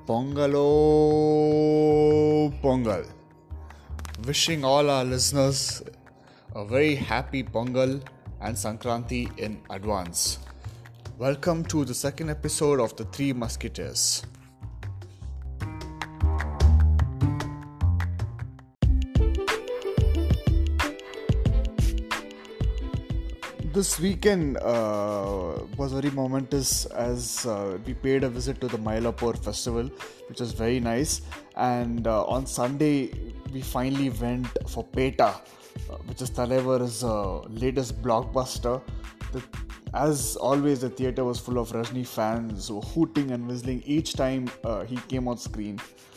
Pongalo Pongal. Wishing all our listeners a very happy Pongal and Sankranti in advance. Welcome to the second episode of The Three Musketeers. This weekend was very momentous as we paid a visit to the Mylapore festival, which was very nice. And on Sunday, we finally went for Peta, which is Thalaivar's latest blockbuster. As always, the theatre was full of Rajni fans hooting and whistling each time he came on screen.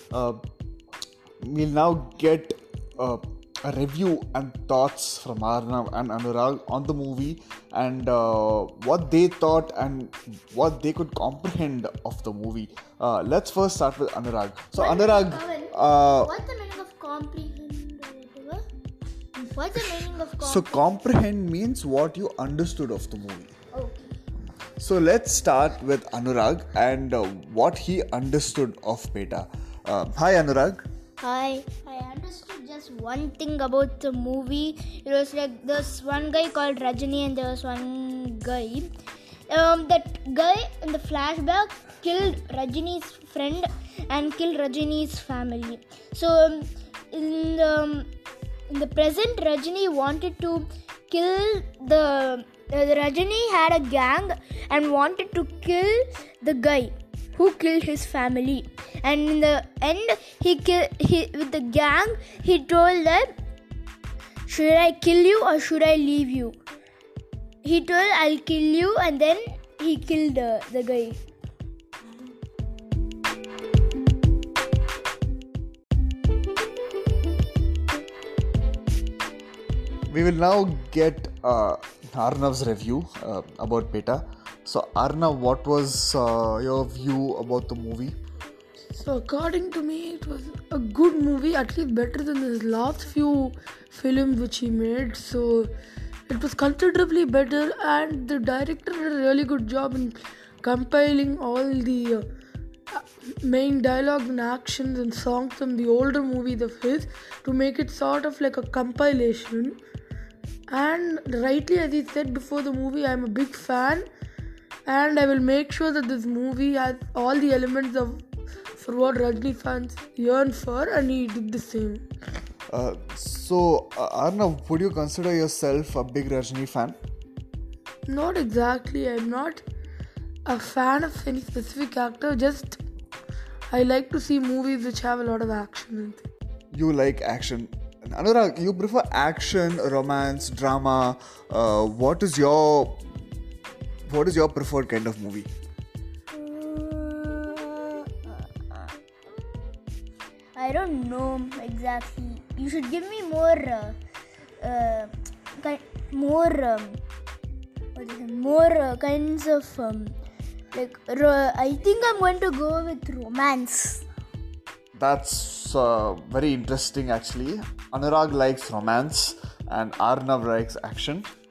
We'll now get a review and thoughts from Arnav and Anurag on the movie and what they thought and what they could comprehend of the movie. Let's first start with Anurag. So Anurag, what's the meaning of comprehend? What's the meaning of comprehend? So comprehend means what you understood of the movie. Okay. So let's start with Anurag and what he understood of Peta. Hi Anurag. Hi. I understood just one thing about the movie. It was like this one guy called Rajini and there was one guy. That guy in the flashback killed Rajini's friend and killed Rajini's family. So in the present, Rajini wanted to kill the Rajini had a gang and wanted to kill the guy who killed his family, and in the end with the gang he told them, should I kill you or should I leave you? He told, I'll kill you, and then he killed the guy. We will now get Arnav's review about Peta. So Arnav, what was your view about the movie? So according to me, it was a good movie, at least better than his last few films which he made. So it was considerably better, and the director did a really good job in compiling all the main dialogues and actions and songs from the older movies of his to make it sort of like a compilation. And rightly, as he said before the movie, I am a big fan, and I will make sure that this movie has all the elements for what Rajni fans yearn for, and he did the same. So Arnav, would you consider yourself a big Rajni fan? Not exactly. I'm not a fan of any specific actor. Just I like to see movies which have a lot of action in it. You like action. Anurag, you prefer action, romance, drama. What is your preferred kind of movie? I don't know exactly. You should give me more kinds of I think I'm going to go with romance. That's very interesting actually. Anurag likes romance and Arnav likes action.